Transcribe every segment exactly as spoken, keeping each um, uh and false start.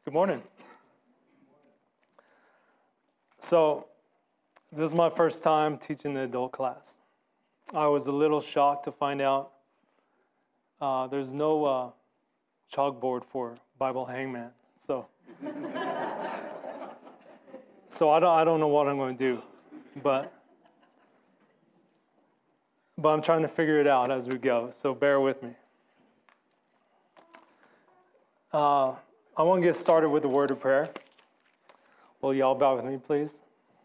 Good morning. So, this is my first time teaching the adult class. I was a little shocked to find out uh, there's no uh, chalkboard for Bible hangman. So, so I don't I don't know what I'm going to do, but but I'm trying to figure it out as we go. So bear with me. Uh, I want to get started with a word of prayer. Will y'all bow with me, please?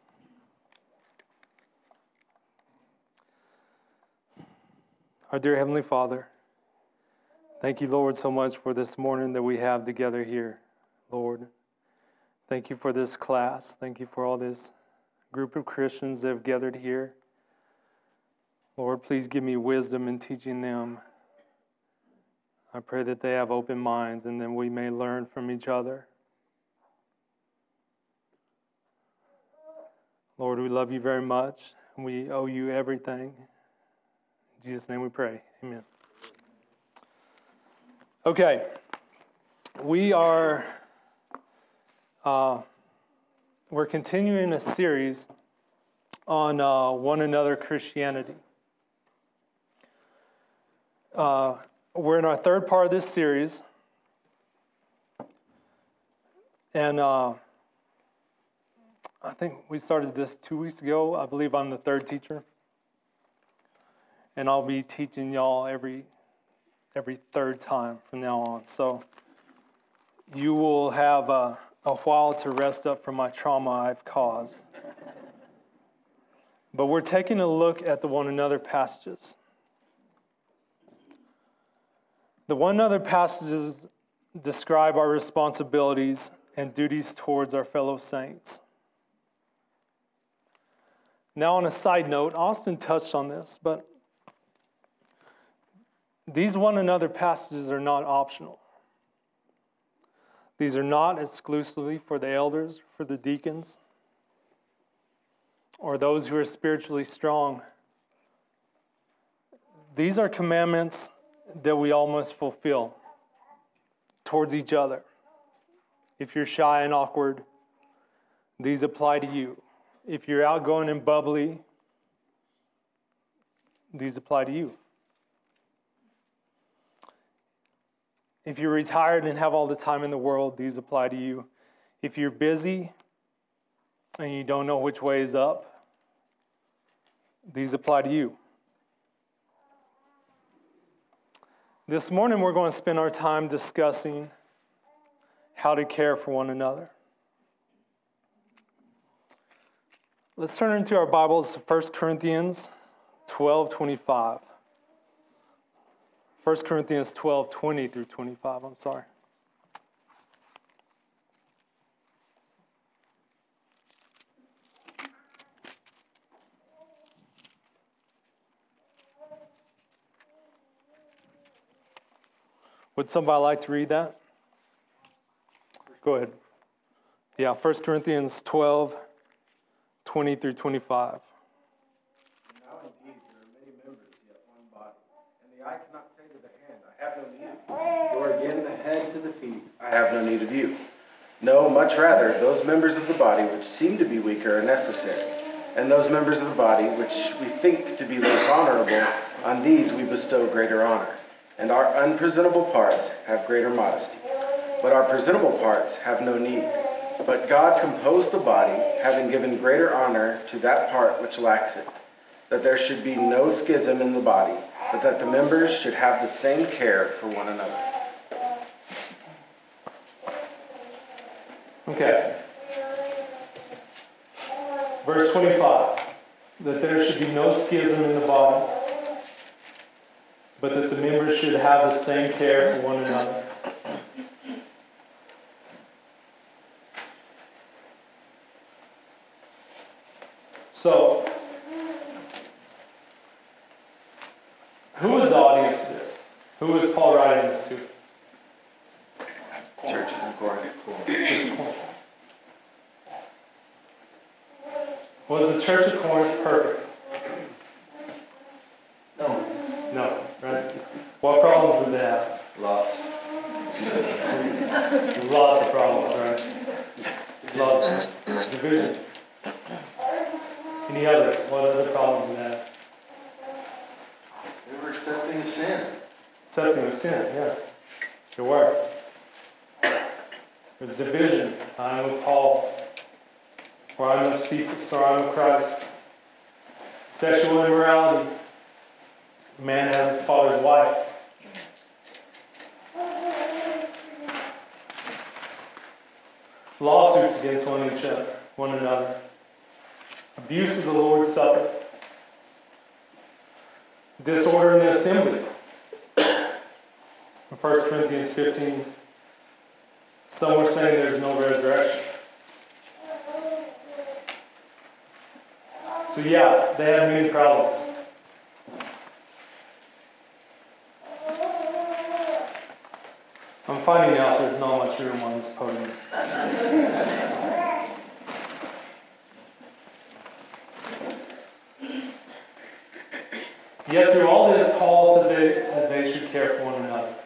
Our dear Heavenly Father, thank you, Lord, so much for this morning that we have together here, Lord. Thank you for this class. Thank you for all this group of Christians that have gathered here. Lord, please give me wisdom in teaching them. I pray that they have open minds and that we may learn from each other. Lord, we love you very much, and we owe you everything. In Jesus' name we pray. Amen. Okay. We are, uh, we're continuing a series on uh, one another Christianity. Uh, we're in our third part of this series, and uh, I think we started this two weeks ago. I believe I'm the third teacher, and I'll be teaching y'all every every third time from now on. So you will have a, a while to rest up from my trauma I've caused. But we're taking a look at the one another passages. The one another passages describe our responsibilities and duties towards our fellow saints. Now, on a side note, Austin touched on this, but these one another passages are not optional. These are not exclusively for the elders, for the deacons, or those who are spiritually strong. These are commandments that we all must fulfill towards each other. If you're shy and awkward, these apply to you. If you're outgoing and bubbly, these apply to you. If you're retired and have all the time in the world, these apply to you. If you're busy and you don't know which way is up, these apply to you. This morning we're going to spend our time discussing how to care for one another. Let's turn into our Bibles to First Corinthians twelve twenty-five. First Corinthians twelve twenty through twenty-five, I'm sorry. Would somebody like to read that? Go ahead. Yeah, First Corinthians twelve twenty through twenty-five. Now indeed there are many members, yet one body. And the eye cannot say to the hand, I have no need of you. Or again the head to the feet, I have no need of you. No, much rather, those members of the body which seem to be weaker are necessary. And those members of the body which we think to be less honorable, on these we bestow greater honor. And our unpresentable parts have greater modesty. But our presentable parts have no need. But God composed the body, having given greater honor to that part which lacks it, that there should be no schism in the body, but that the members should have the same care for one another. Okay. Verse twenty-five, that there should be no schism in the body, but that the members should have the same care for one another. So, who is the audience to this? Who is Paul writing this to? Churches in Corinth. Was the church of Corinth perfect? No. No, right? What problems did they have? Lots. Lots of problems, right? Lots of divisions. Any others? What other problems we have? They were accepting of sin. Accepting of sin, yeah. There were. There's division. I'm with Paul. Or I'm of Cephas, or I'm of Christ. Sexual immorality. Man has his father's wife. Lawsuits against one each other, one another. Abuse of the Lord's Supper. Disorder in the assembly. In First Corinthians fifteen, some were saying there's no resurrection. So yeah, they had many problems. I'm finding out there's not much room on this podium. Yet through all this, Paul said they, that they should care for one another.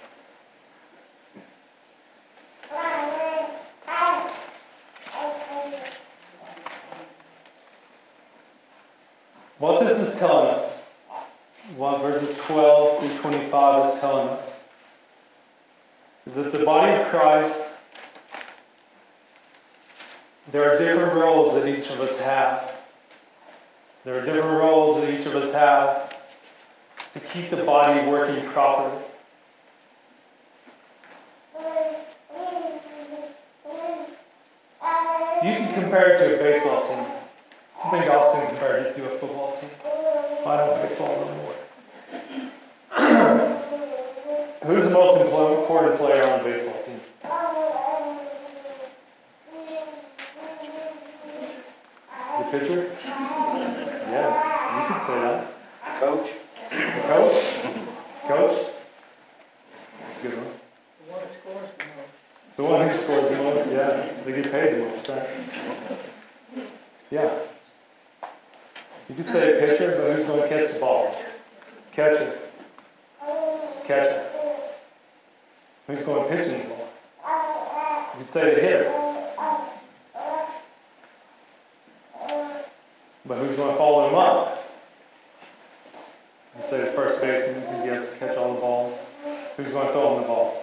What this is telling us, what verses twelve through twenty-five is telling us, is that the body of Christ, there are different roles that each of us have. There are different roles that each of us have to keep the body working properly. You can compare it to a baseball team. I think Austin compared it to a football team. I don't baseball no more. Who's the most important player on the baseball team? The pitcher? Yeah, you could say that. Coach? The coach? Coach? That's a good one. The one who scores the most, yeah. They get paid the most, right? Yeah. You could say a pitcher, but who's going to catch the ball? Catcher. Catcher. Who's going to pitch the ball? You could say the hitter. But who's going to follow him up? You could say the first baseman, because he has to catch all the balls. Who's going to throw him the ball?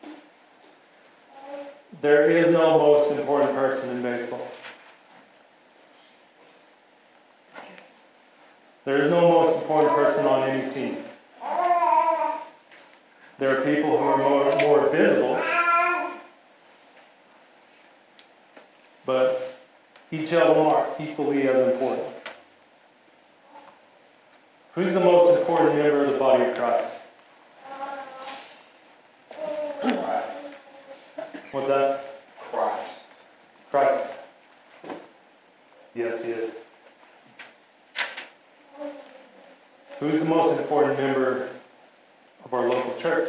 There is no most important person in baseball. There is no most important person on any team. There are people who are more, more visible, but each of them are equally as important. Who's the most important member of the body of Christ? What's that? Christ. Christ. Yes, he is. Who's the most important member of our local church?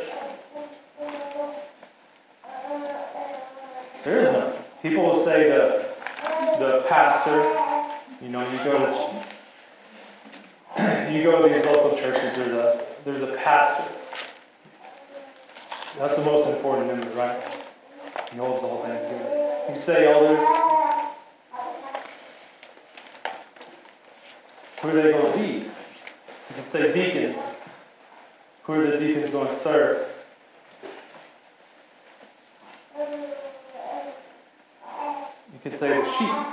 There is none. People will say the, the pastor, you know, you go to you go to these local churches, there's a there's a pastor. That's the most important member, right? He holds the whole thing together. You could say elders. Who are they going to lead? You could say deacons. Who are the deacons going to serve? You could say the sheep.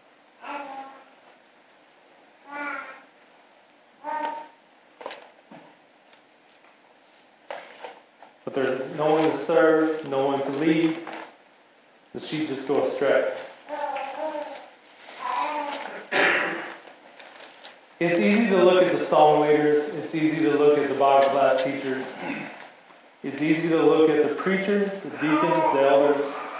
But there's no one to serve, no one to lead. The sheep just go astray. It's easy to look at the song leaders. It's easy to look at the Bible class teachers. It's easy to look at the preachers, the deacons, the elders.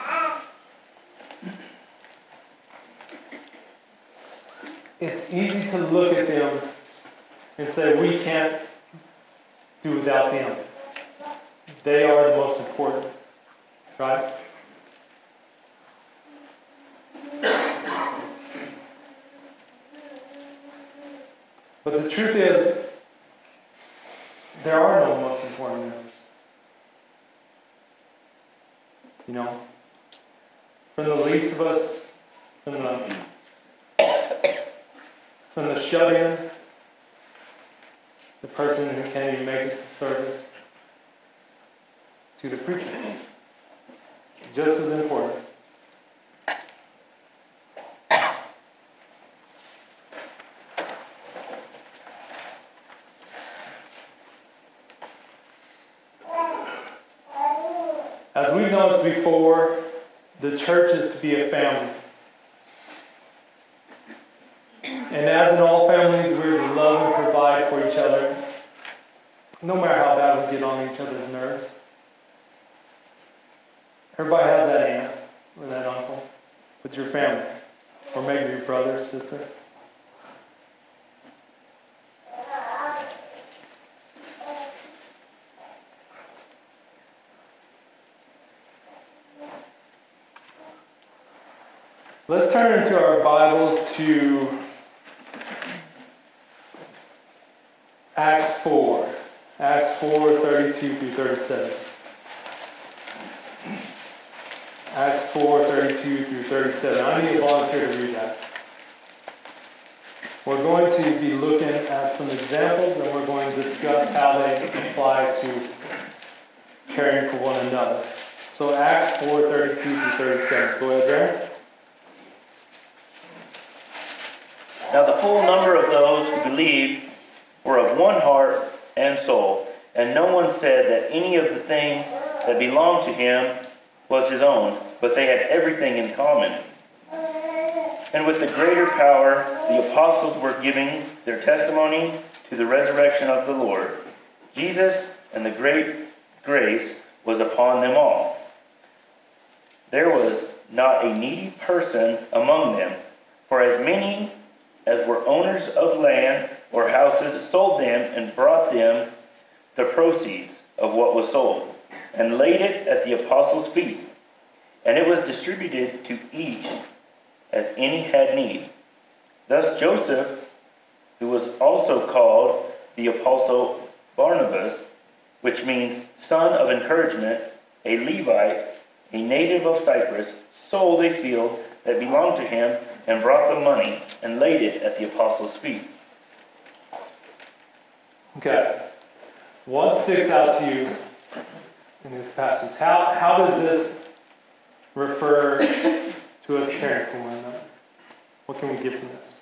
It's easy to look at them and say, we can't do without them. They are the most important, right? But the truth is, there are no most important members. You know, from the least of us, from the from the shut-in, the person who can't even make it to service, to the preacher. Just as important. As we've noticed before, the church is to be a family. And as in all families, we're to love and provide for each other, no matter how bad we get on each other's nerves. Everybody has that aunt or that uncle with your family, or maybe your brother, sister. Let's turn into our Bibles to Acts four. Acts four, thirty-two through thirty-seven. Acts four, thirty-two through thirty-seven. I need a volunteer to read that. We're going to be looking at some examples, and we're going to discuss how they apply to caring for one another. So Acts four, thirty-two through thirty-seven. Go ahead, Darren. Now the full number of those who believed were of one heart and soul, and no one said that any of the things that belonged to him was his own, but they had everything in common. And with the greater power, the apostles were giving their testimony to the resurrection of the Lord Jesus, and the great grace was upon them all. There was not a needy person among them, for as many as were owners of land or houses sold them and brought them the proceeds of what was sold, and laid it at the apostles' feet. And it was distributed to each as any had need. Thus Joseph, who was also called the apostle Barnabas, which means son of encouragement, a Levite, a native of Cyprus, sold a field that belonged to him and brought the money and laid it at the apostles' feet. Okay. What sticks out to you in this passage? How, how does this refer to us caring for one another? What can we get from this?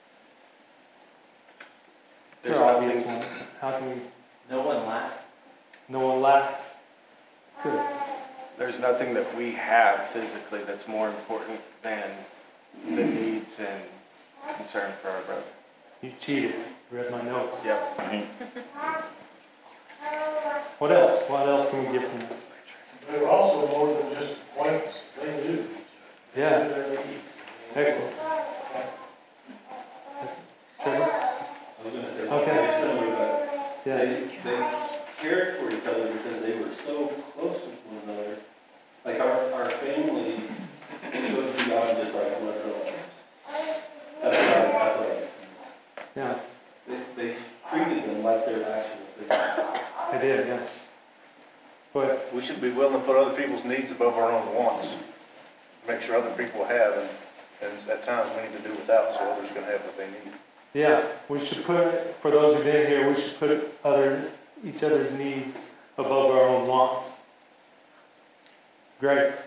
There's There are obvious nothing- ones. How can we? No one lacked. No one lacked. It's good. There's nothing that we have physically that's more important than the needs and concern for our brother. You cheated. Read my notes. Yep. Mhm. What else? What else can we get from this? They were also more than just acquaintances. They knew each other. Yeah. They knew their needs. Excellent. That's- Trevor? I was going to say Okay. something similar, but Yeah. they, they cared for each other because they were so close to one another. Like our, our family goes beyond just like blood relatives. That's what I, that's what I, Yeah. they, they treated them like their actual family. I did, yeah. But We should be willing to put other people's needs above our own wants. Make sure other people have, and, and at times we need to do without, so others can have what they need. yeah, we should put, for those who didn't hear, we should put other each other's needs above our own wants. Great.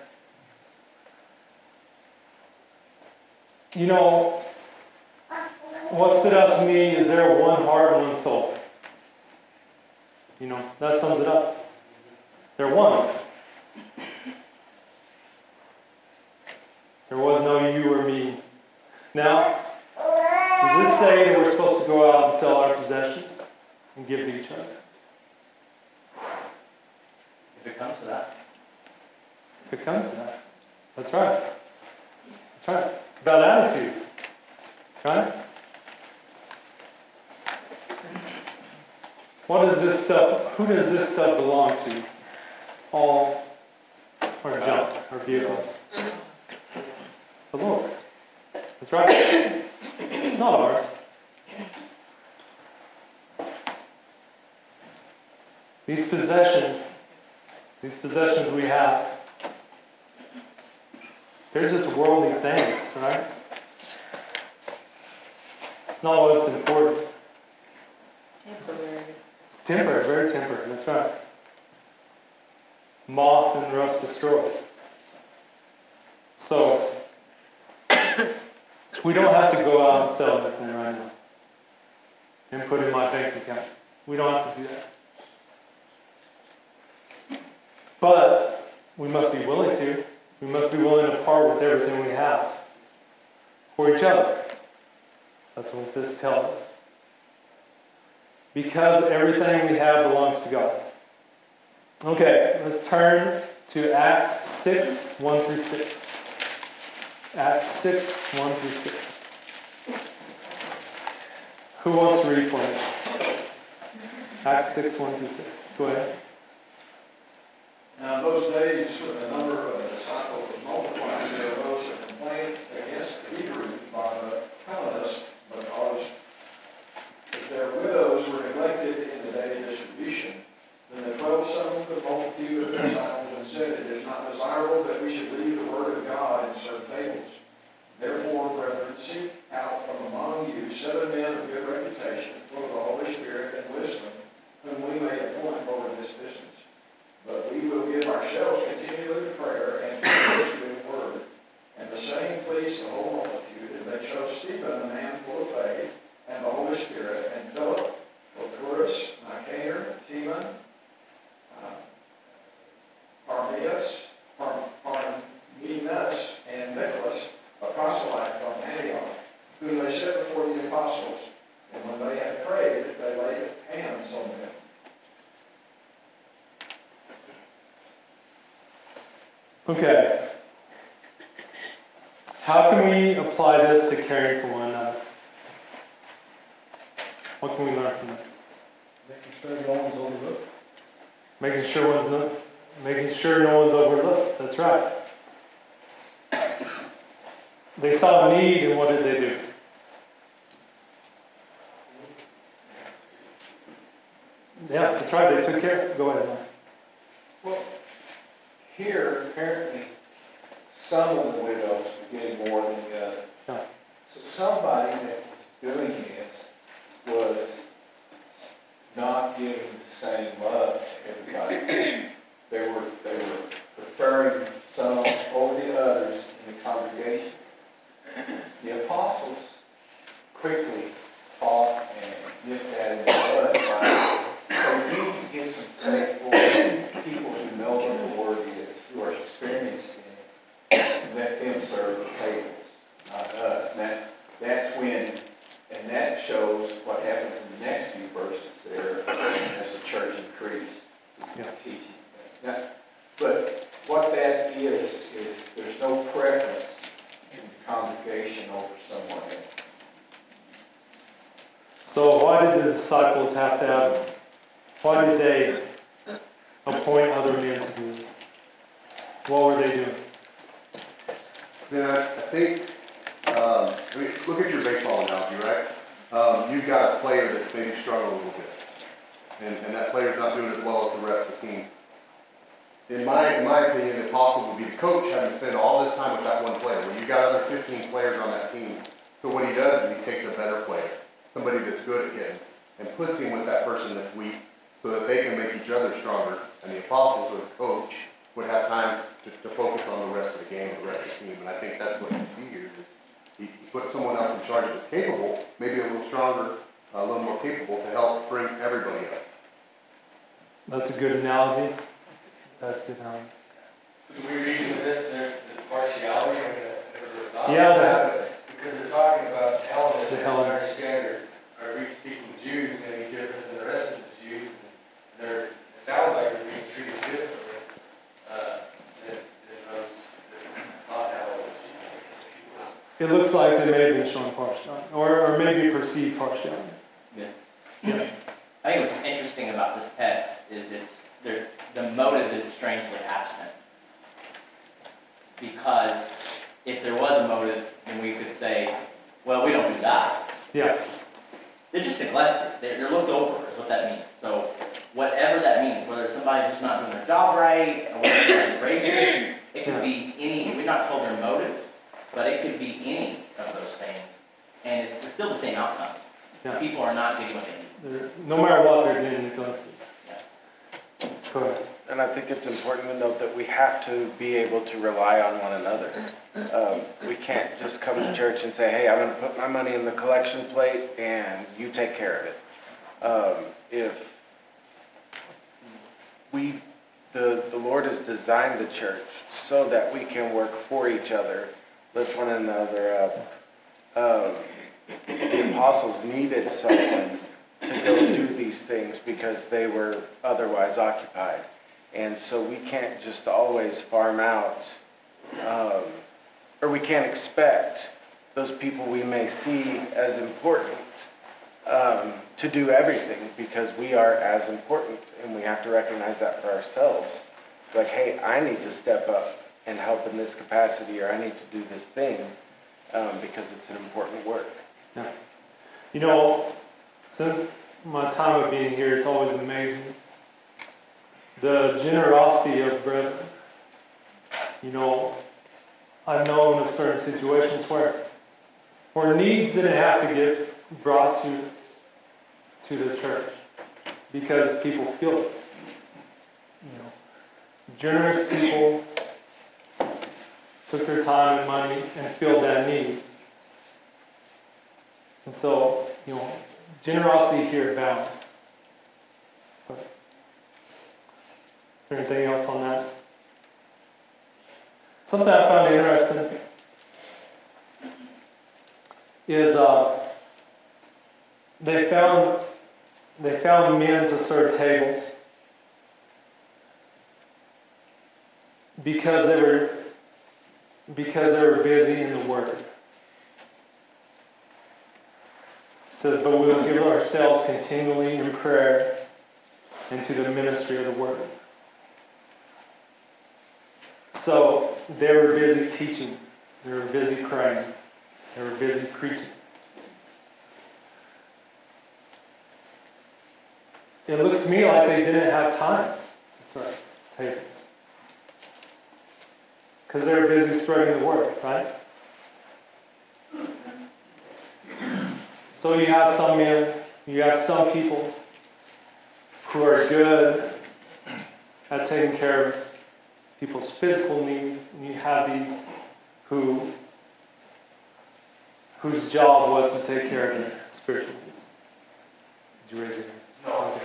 You know, what stood out to me is there one heart, one soul. You know, that sums it up. They're one. There was no you or me. Now, does this say that we're supposed to go out and sell our possessions and give to each other? If it comes to that. If it comes to that. That's right. That's right. It's about attitude. Right? What is this stuff? Who does this stuff belong to? All our junk, our vehicles. The Lord. That's right. It's not ours. These possessions, these possessions we have, They're just worldly things, right? It's not what's important. Temporary. It's temporary, very temporary, that's right. Moth and rust destroys. So, we don't have to go out and sell everything right now and put it in my bank account. We don't have to do that. But we must be willing to. We must be willing to part with everything we have for each other. That's what this tells us. Because everything we have belongs to God. Okay, let's turn to Acts six, one through six. Acts six, one through six. Who wants to read for me? Acts six, one through six. Go ahead. Now, in those days, a number of the disciples were multiplying. There arose a complaint against the Hebrews by the Hellenists, because if their widows were neglected in the daily distribution. Then the twelve summoned the multitude of the disciples and said, "It is not desirable that we should leave the word of God and serve tables. Therefore, brethren, seek out from among you seven men of good reputation, full of the Holy Spirit and wisdom, whom we may appoint over this business. But we will give ourselves continually to prayer and to the Spirit word." And the saying pleased the whole multitude, and they chose Stephen, a man full of faith and the Holy Spirit, and Philip, Prochorus, Nicanor, Timon, uh, Parmenas, Par- Parmenas, and Nicholas, a proselyte from Antioch, whom they set before the apostles. And when they had prayed, they laid hands on them. Okay. How can we apply this to caring for one another? What can we learn from this? Making sure no one's overlooked. Making sure one's not, making sure no one's overlooked. That's right. They saw a need, and what did they do? Yeah, that's right. They took care. Go ahead, Mark. Well, here, apparently, some of the widows were getting more than the other. Yeah. So somebody that was doing this was not giving the same love to everybody. They were, they were preferring some over the others in the congregation. The apostles quickly fought and nipped that in the bud. Right? So we need to get some faithful people who know what the word is, who are experienced in it, and let them serve the tables, not us. And that, that's when, and that shows what happens in the next few verses there as the church increased, Yeah. teaching things. Now, but what that is, is there's no preference in the congregation over someone else. So why did the disciples have to have, why did they appoint other men to do this? What were they doing? Yeah, I think, um, I mean, look at your baseball analogy, right? Um, you've got a player that's maybe struggled a little bit, and, and that player's not doing as well as the rest of the team. In my, in my opinion, the apostle would be the coach having spent all this time with that one player, when you've got other fifteen players on that team. So what he does is he takes a better player, somebody that's good at hitting, and puts him with that person that's weak, so that they can make each other stronger, and the apostles or the coach would have time to, to focus on the rest of the game, the rest of the team. And I think that's what you see here, is he, he puts someone else in charge that's capable, maybe a little stronger, a little more capable to help bring everybody up. That's a good analogy. That's a good analogy. Do we read into this the, the partiality of the, the Yeah, that, because they're talking about Hellenists, The and Hellenists. our standard, our Greek-speaking Jews may be different than the rest of the Jews, and they're, it sounds like they're being treated differently uh, than, than those that are not Hellenists. it looks like they may have been showing partiality, or, or maybe perceived partiality. Yeah. Yes. I think what's interesting about this text is it's there, the motive is strangely absent. Because if there was a motive, then we could say, well, we don't do that. Yeah. They're just neglected. They're, they're looked over is what that means. So whatever that means, whether somebody's just not doing their job right, or whether somebody's racist, it could be any, we not told their motive, but it could be any of those things, and it's, it's still the same outcome. Yeah. People are not getting what they need. They're- No matter what, they're getting neglected. Go ahead. And I think it's important to note that we have to be able to rely on one another. Um, we can't just come to church and say, hey, I'm gonna put my money in the collection plate and you take care of it. Um, if we, the, the Lord has designed the church so that we can work for each other, lift one another up. Um, the apostles needed someone to go do these things because they were otherwise occupied. And so we can't just always farm out, um, or we can't expect those people we may see as important um, to do everything, because we are as important, and we have to recognize that for ourselves. Like, hey, I need to step up and help in this capacity, or I need to do this thing um, because it's an important work. Yeah. You know, since my time of being here, it's always amazed me. The generosity of brethren. You know, I've known of certain situations where, where needs didn't have to get brought to, to the church because people feel it. You know, generous people took their time and money and filled that need. And so, you know, generosity here abounds. But is there anything else on that? Something I found interesting is uh, they found they found men to serve tables because they were because they were busy in the Word. It says, but we will give ourselves continually in prayer and to the ministry of the Word. So they were busy teaching, they were busy praying, they were busy preaching. It looks to me like they didn't have time to serve tables, because they were busy spreading the Word, right? So you have some men, you have some people who are good at taking care of people's physical needs, and you have these who whose job was to take care of their spiritual needs. Did you raise your hand? No. Okay.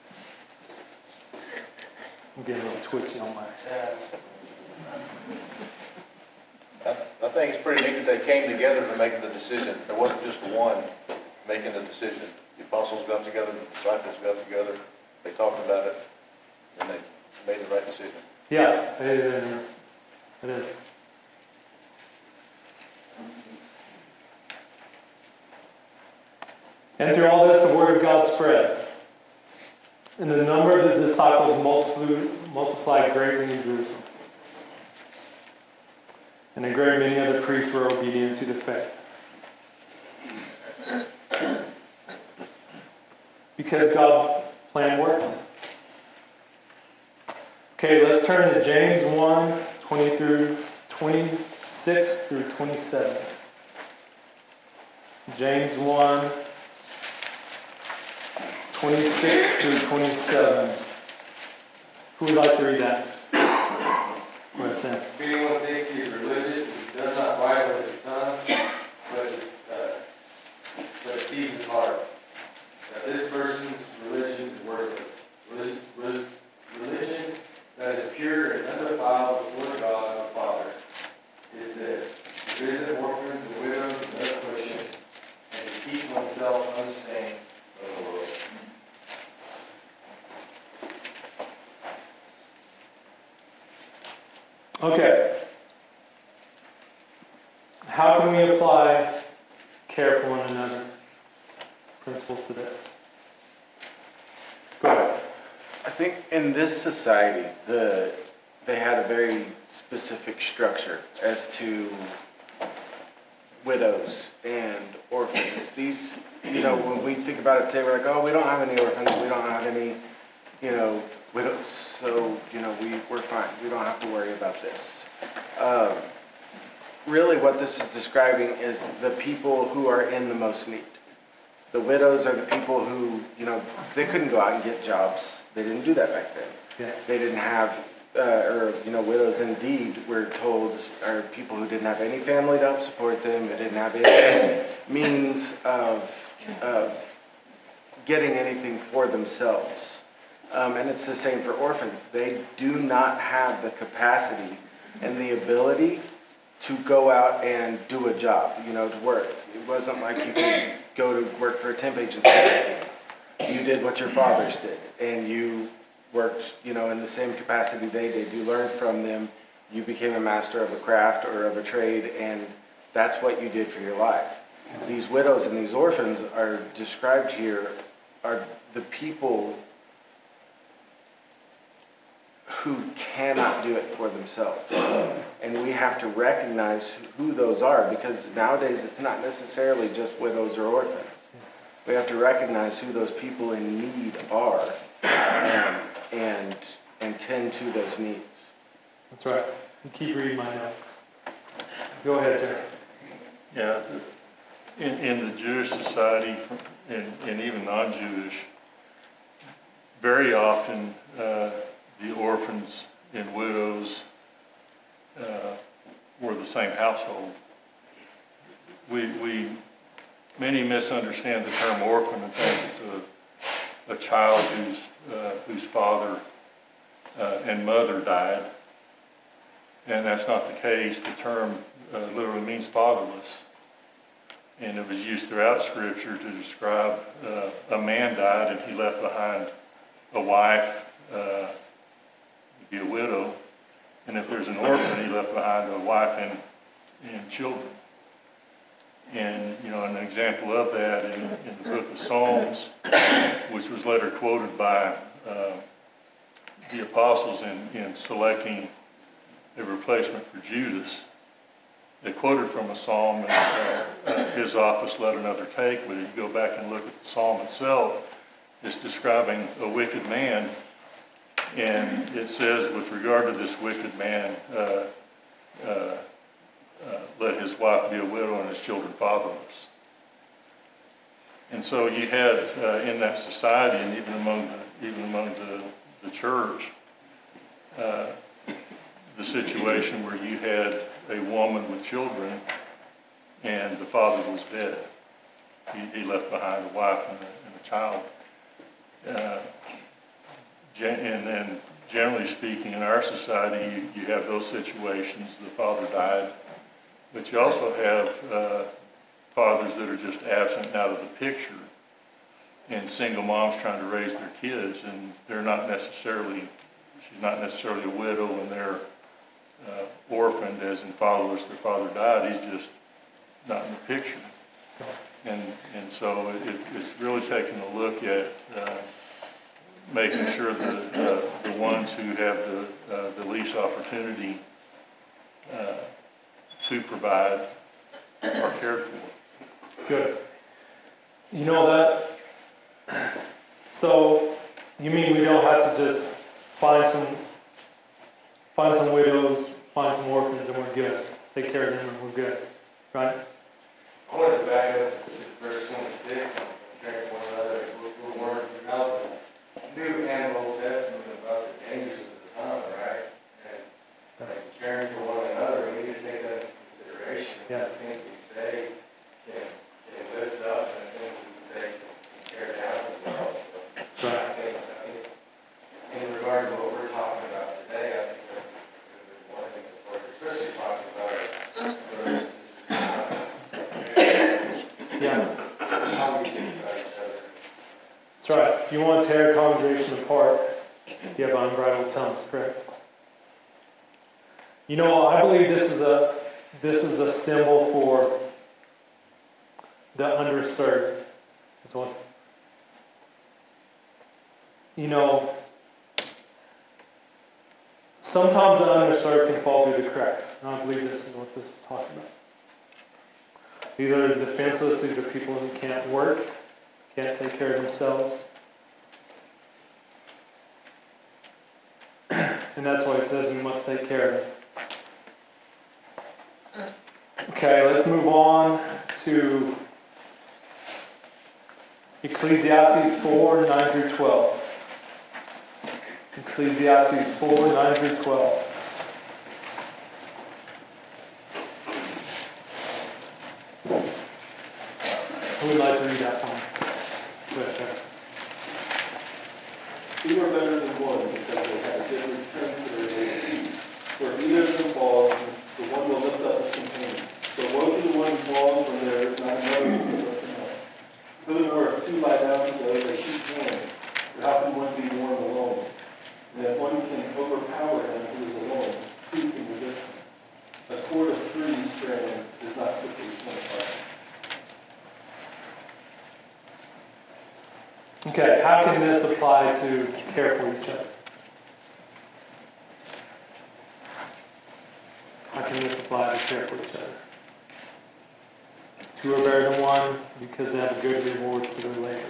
I'm getting a little twitchy on my I, I think it's pretty neat that they came together to make the decision. There wasn't just one making the decision. The apostles got together, the disciples got together, they talked about it, and they made the right decision. Yeah, it is. It is. And through all this, the word of God spread, and the number of the disciples multiplied greatly in Jerusalem. And a great many of the priests were obedient to the faith. Because God's plan worked. Okay, let's turn to James one, twenty through twenty-six through twenty-seven. James one, twenty-six through twenty-seven. Who would like to read that? Go ahead, Sam. If anyone thinks he is religious and does not bridle his tongue, but, is, uh, but deceives his heart, that this person's religion is worthless. Religion, religion that is pure and undefiled before God the Father is this: to visit orphans and widows in their affliction, and to keep oneself unstained from the world. Okay. How can we apply care for one another principles to this? Go ahead. I think in this society, the they had a very specific structure as to widows and orphans. These, you know, when we think about it today, we're like, oh, we don't have any orphans, we don't have any, you know, widows, so, you know, we, we're fine. We don't have to worry about this. Um, really what this is describing is the people who are in the most need. The widows are the people who, you know, they couldn't go out and get jobs. They didn't do that back then. Yeah. They didn't have, uh, or, you know, widows indeed, we're told, are people who didn't have any family to help support them, they didn't have any means of, of getting anything for themselves. Um, and it's the same for orphans. They do not have the capacity and the ability to go out and do a job, you know, to work. It wasn't like you could go to work for a temp agency. You did what your fathers did, and you worked, you know, in the same capacity they did. You learned from them. You became a master of a craft or of a trade, and that's what you did for your life. These widows and these orphans are described here are the people who cannot do it for themselves. And we have to recognize who those are, because nowadays it's not necessarily just widows or orphans. We have to recognize who those people in need are, um, and, and tend to those needs. That's right. You keep reading my notes. Go ahead, Jerry. Yeah, in, in the Jewish society, and, and even non-Jewish, very often uh, the orphans and widows uh, were the same household. We, we, many misunderstand the term orphan and think it's a, a child whose, uh, whose father uh, and mother died. And that's not the case. The term uh, literally means fatherless. And it was used throughout Scripture to describe uh, a man died and he left behind a wife, uh, be a widow, and if there's an orphan, he left behind a wife and, and children. And, you know, an example of that in, in the book of Psalms, which was later quoted by uh, the apostles in, in selecting a replacement for Judas. They quoted from a psalm, and uh, uh, his office let another take, but if you go back and look at the psalm itself, it's describing a wicked man. And it says, with regard to this wicked man, uh, uh, uh, let his wife be a widow and his children fatherless. And so you had uh, in that society, and even among the, even among the, the church, uh, the situation where you had a woman with children and the father was dead. He, he left behind a wife and a, and a child. Uh, And then, generally speaking, in our society, you, you have those situations. The father died, but you also have uh, fathers that are just absent and out of the picture, and single moms trying to raise their kids, and they're not necessarily, she's not necessarily a widow, and they're uh, orphaned, as in fatherless. Their father died. He's just not in the picture, and and so it, it's really taking a look at. Uh, making sure that uh, the ones who have the, uh, the least opportunity uh, to provide are cared for. Good. You know that, so you mean we don't have to just find some, find some widows, find some orphans, and we're good. Take care of them and we're good, right? I wanted to back up to verse twenty-six, caring for one another, we weren't about the New and Old Testament about the dangers of the time, right? And like caring for one another, we need to take that into consideration. Yeah. I think we say can, can lift up, and I think we say can tear down as well. So Right. I think, I think in regard to what we're talking about today, I think that's, that's one thing that's important, especially talking about our brothers and sisters. Yeah. How we speak about each other. That's right. If you want to tear a congregation apart, you have an unbridled tongue, correct? You know, I believe this is a this is a symbol for the underserved as well. You know, sometimes the underserved can fall through the cracks. And I believe this is what this is talking about. These are the defenseless. These are people who can't work, can't take care of themselves. And that's why it says we must take care of them. Okay, let's move on to Ecclesiastes four, nine through twelve. Ecclesiastes four, nine through twelve. Who would like to read that one? Go ahead, Jeff. Two are better than one because they have a good return for their labor. For if either of them falls, the one will lift up his companion. So woe to the one who falls when there is not another who can lift him up. Furthermore, if two lie down together, they keep warm. For how can one be warm alone? And if one can overpower him who is alone, two can resist him. A cord of three strands is not quickly torn apart. Okay, how can this apply to care for each other? How can this apply to care for each other? Two are better than one because they have a good reward for their labor.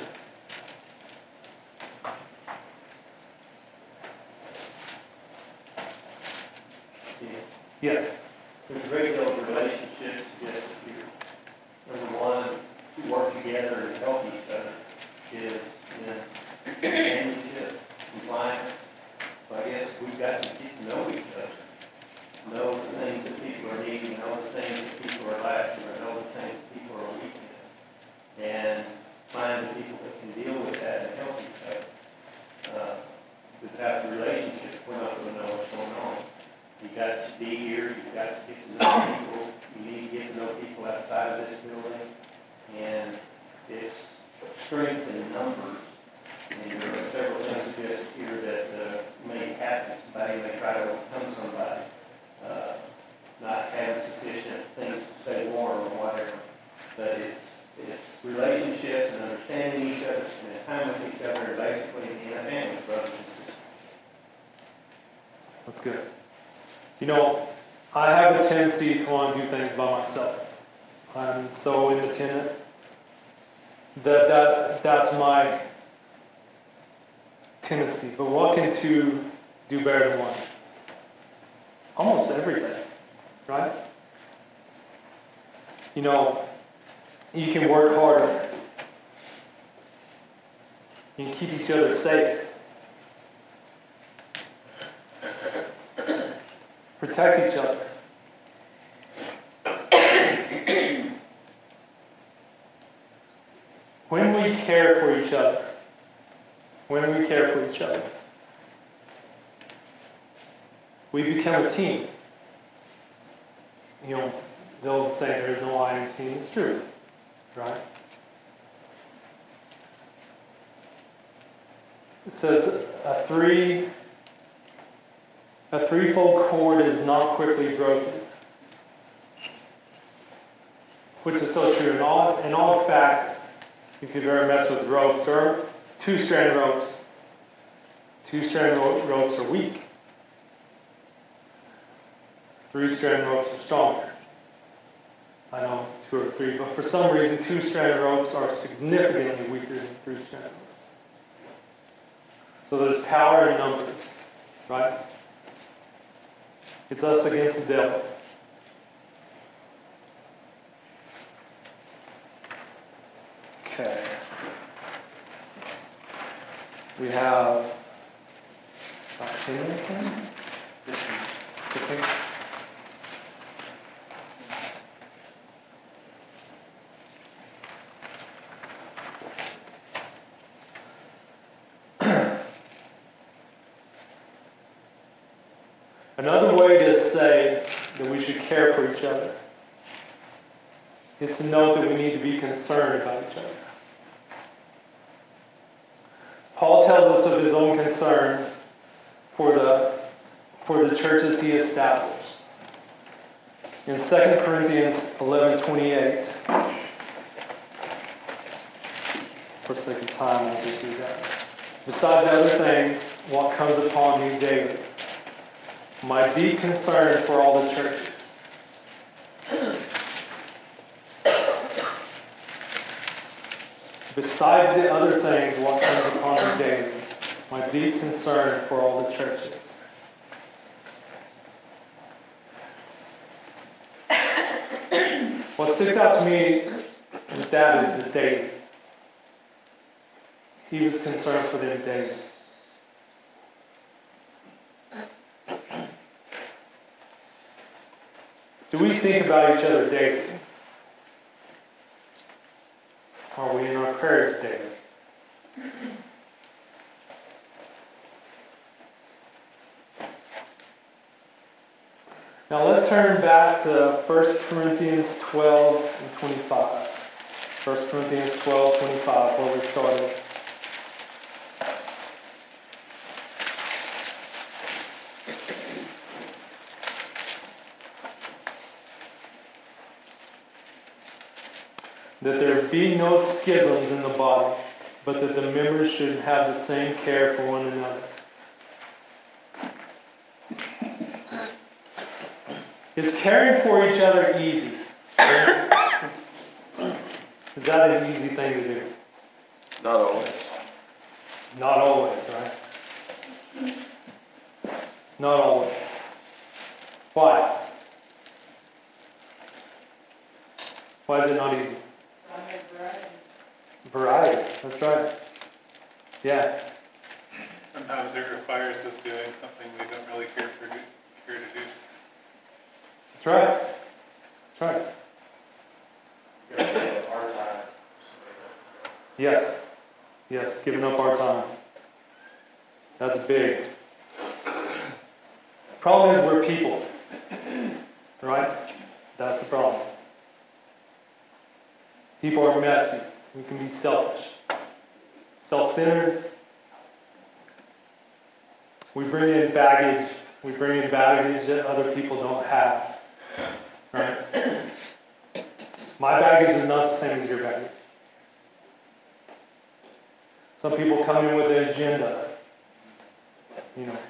Yes? There's a great deal of relationships suggested here. Number one, to work together and help each other is in companionship, compliance. So I guess we've got to get to know each other. Know the things that people are needing, know the things that people are lacking, or know the things that people are weak in. And find the people that can deal with that and help each other. Uh, without the relationship, we're not going to know what's going on. You've got to be here, you've got to get to know people, you need to get to know people outside of this building, and it's strength in numbers. And there are several things suggested here that uh, may happen. Somebody may try to overcome somebody, uh, not having sufficient things to stay warm or whatever. But it's, it's relationships and understanding each other, spending time with each other, and basically being a family, brothers and sisters. That's good. You know, I have a tendency to want to do things by myself. I'm so independent that, that that's my tendency. But what can two do better than one? Almost everything, right? You know, you can work harder. You can keep each other safe. Protect each other. When we care for each other, when we care for each other, we become a team. You know, they'll say there is no I in team. It's true, right? It says a three, a threefold cord is not quickly broken, which is so true. In all, in all fact, if you've ever messed with ropes, or two-strand ropes, two-strand ro- ropes are weak. Three-strand ropes are stronger. I know two or three, but for some reason, two-strand ropes are significantly weaker than three-strand ropes. So there's power in numbers, right? It's us against the devil. Okay. We have about ten minutes on this? fifteen? Another way to say that we should care for each other is to note that we need to be concerned about each other. Paul tells us of his own concerns for the, for the churches he established. In Second Corinthians eleven twenty-eight, for sake of time, I'll just read that. Besides other things, what comes upon me daily, my deep concern for all the churches. Besides the other things, what comes upon me daily, my deep concern for all the churches. What sticks out to me with that is the dating. He was concerned for them dating. Do we think about each other dating? Are we in our prayers dating? Now let's turn back to First Corinthians twelve and twenty-five. First Corinthians twelve, twenty-five, where we started. That there be no schisms in the body, but that the members should have the same care for one another. Is caring for each other easy? Is that an easy thing to do? Not always. Not always, right? Not always. Why? Why is it not easy? Variety, that's right. Yeah. Sometimes it requires us doing something we don't really care for do, care to do. That's right. That's right. Our time. Yes. Yes, giving up our time. That's big. Problem is we're people. Right? That's the problem. People are messy. We can be selfish. Self-centered. We bring in baggage. We bring in baggage that other people don't have. Right? My baggage is not the same as your baggage. Some people come in with an agenda. You know.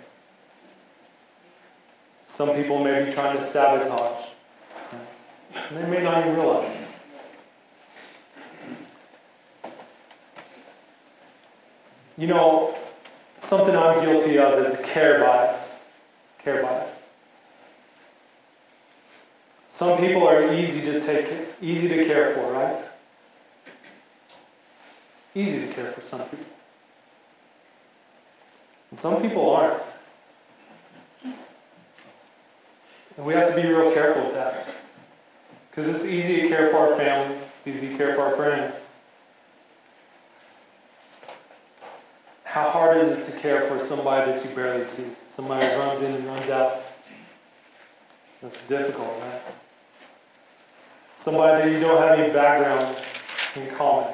Some people may be trying to sabotage. And they may not even realize it. You know, something I'm guilty of is a care bias. Care bias. Some people are easy to take, easy to care for, right? Easy to care for some people. And some people aren't. And we have to be real careful with that. Because it's easy to care for our family. It's easy to care for our friends. How hard is it to care for somebody that you barely see? Somebody who runs in and runs out. That's difficult, right? Somebody that you don't have any background in common.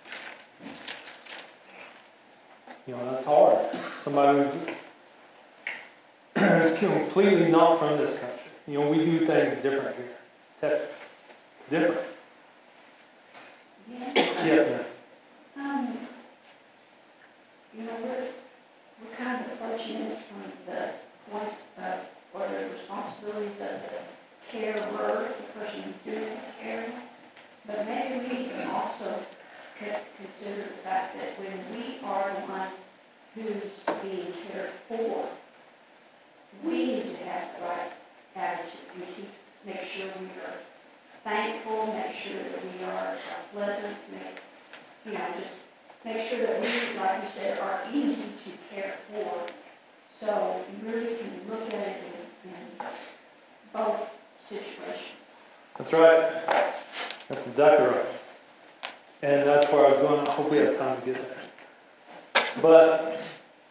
You know, that's hard. Somebody who's, who's completely not from this country. You know, we do things different here. It's Texas. It's different. Yeah. Yes, ma'am. Um, you know, we're, we're kind of approaching this from the point of, or the responsibilities of the carer, the person who's doing the caring. But maybe we can also consider the fact that when we are the one who's being cared for, we need to have the right attitude and keep, make sure we are thankful, make sure that we are pleasant, make, you know, just make sure that we, like you said, are easy to care for. So you really can look at it in, in both situations. That's right. That's exactly right. And that's where I was going. I hope we have time to get there. But,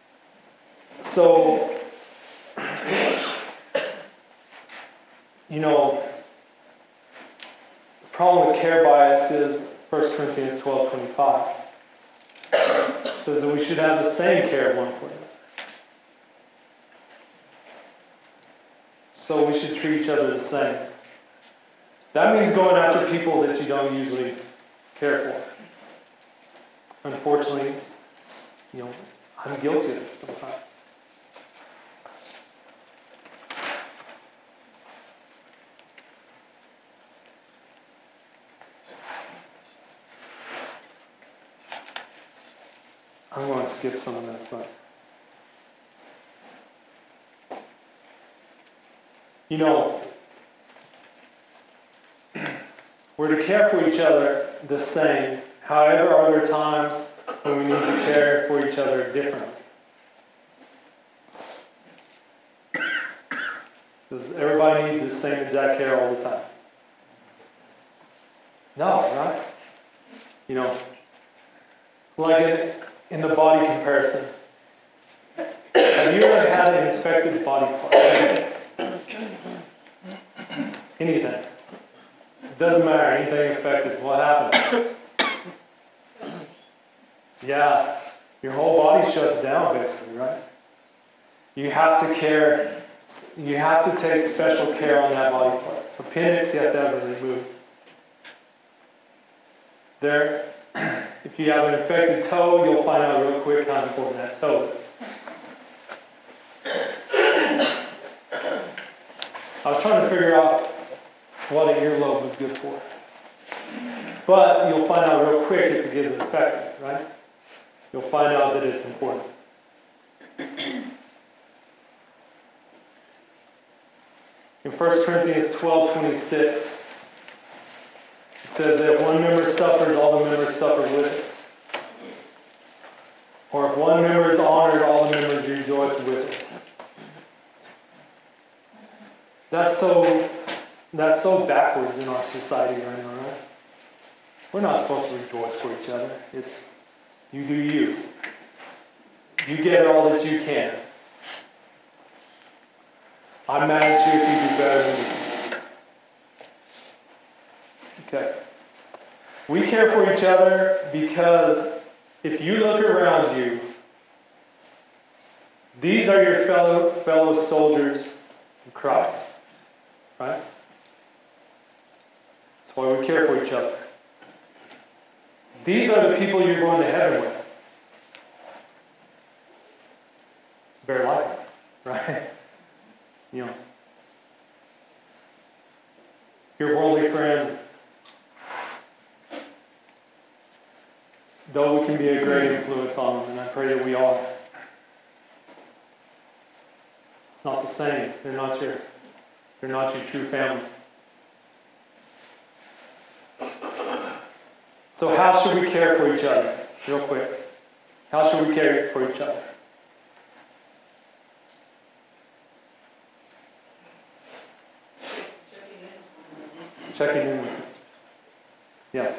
so, you know, the problem with care bias is First Corinthians twelve twenty-five. It says that we should have the same care one for another. So we should treat each other the same. That means going after people that you don't usually care for. Unfortunately, you know, I'm guilty of it sometimes. I'm going to skip some of this, but you know, We're to care for each other the same. However, are there times when we need to care for each other differently? Does everybody need the same exact care all the time? No, right? You know, like in, in the body comparison, have you ever had an infected body part? Anything. It doesn't matter, anything infected. What happens? Yeah, your whole body shuts down basically, right? You have to care, you have to take special care on that body part. Appendix, you have to have it removed. There, if you have an infected toe, you'll find out real quick how important that toe is. I was trying to figure out what an earlobe was good for. But you'll find out real quick if it gets infected, right? You'll find out that it's important. In First Corinthians twelve twenty-six, it says that if one member suffers, all the members suffer with it. Or if one member is honored, all the members rejoice with it. That's so, that's so backwards in our society right now, right? We're not supposed to rejoice for each other. It's you do you. You get all that you can. I'm mad at you if you do better than me. Okay. We care for each other because if you look around you, these are your fellow fellow soldiers in Christ. Right? That's why we care for each other. These are the people you're going to heaven with. Very likely, right? You know, your worldly friends, though we can be a great influence on them, and I pray that we are. It's not the same. They're not your, they're not your true family. So how should we care for each other? Real quick. How should we care for each other? Checking in with you. Yeah.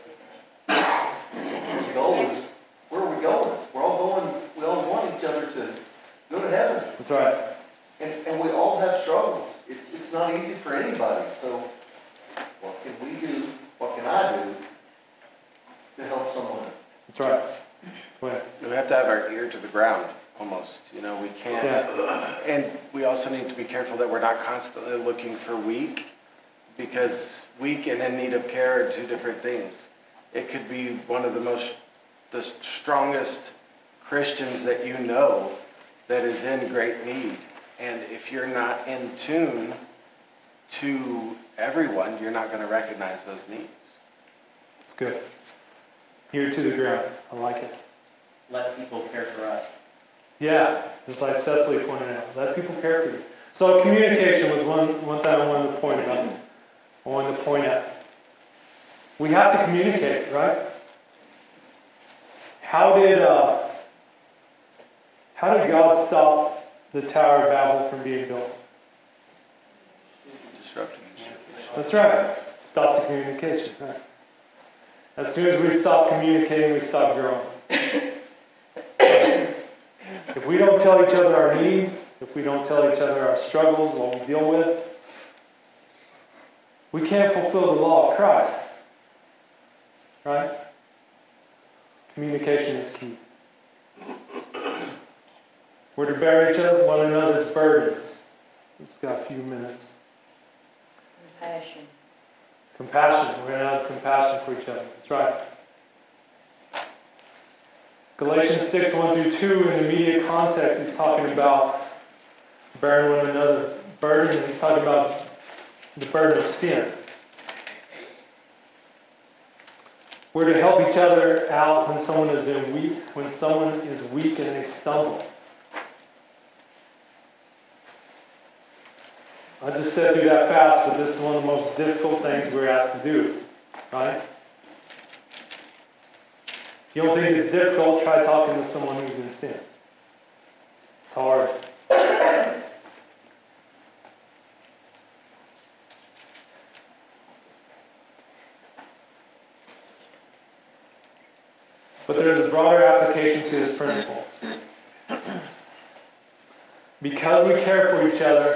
The goal is, where are we going? We're all going, we all want each other to go to heaven. That's right. And, and we all have struggles. It's, it's not easy for anybody. So what can we do? What can I do to help someone? That's right. Go ahead. We have to have our ear to the ground, almost. You know, we can't. Yeah. And we also need to be careful that we're not constantly looking for weak, because weak and in need of care are two different things. It could be one of the most, the strongest Christians that you know that is in great need. And if you're not in tune to everyone, you're not going to recognize those needs. It's good. Ear to the ground. I like it. Let people care for us. Yeah, just like Cecily pointed out. Let people care for you. So communication was one, one thing I wanted to point out. I wanted to point out. We have to communicate, right? How did uh, how did God stop the Tower of Babel from being built? Disrupting. That's right. Stop the communication. Right? As soon as we stop communicating, we stop growing. If we don't tell each other our needs, if we don't tell each other our struggles, what we deal with, we can't fulfill the law of Christ. Right? Communication is key. We're to bear each other, one another's burdens. We've just got a few minutes. Compassion. Compassion. We're going to have compassion for each other. That's right. Galatians six, one through two, in the immediate context, he's talking about bearing one another burden. He's talking about the burden of sin. We're to help each other out when someone has been weak, when someone is weak and they stumble. I just said through that fast, but this is one of the most difficult things we're asked to do. right? If you don't think it's difficult, try talking to someone who's in sin. It's hard. But there's a broader application to this principle. Because we care for each other,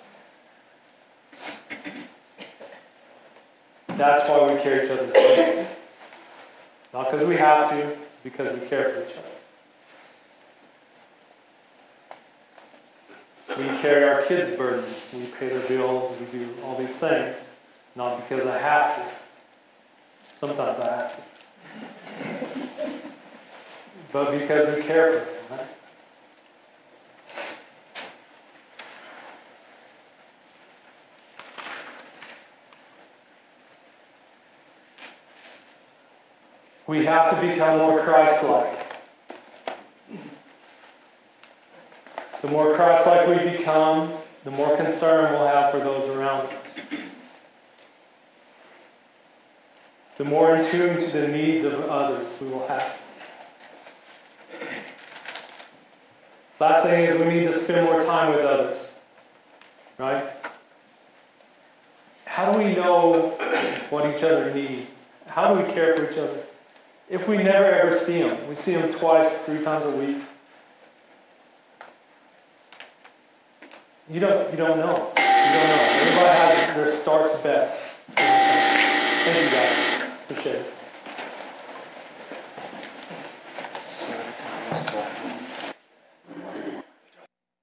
that's why we carry each other's burdens. Not because we have to, it's because we care for each other. We carry our kids' burdens, we pay their bills, we do all these things. Not because I have to. Sometimes I have to. But because we care for them, right? We have to become more Christ-like. The more Christ-like we become, the more concern we'll have for those around us. The more in tune to the needs of others we will have. Last thing is we need to spend more time with others. Right? How do we know what each other needs? How do we care for each other? If we never ever see them, we see them twice, three times a week. You don't, you don't know. You don't know. Everybody has their starts best. Thank you guys. Appreciate it.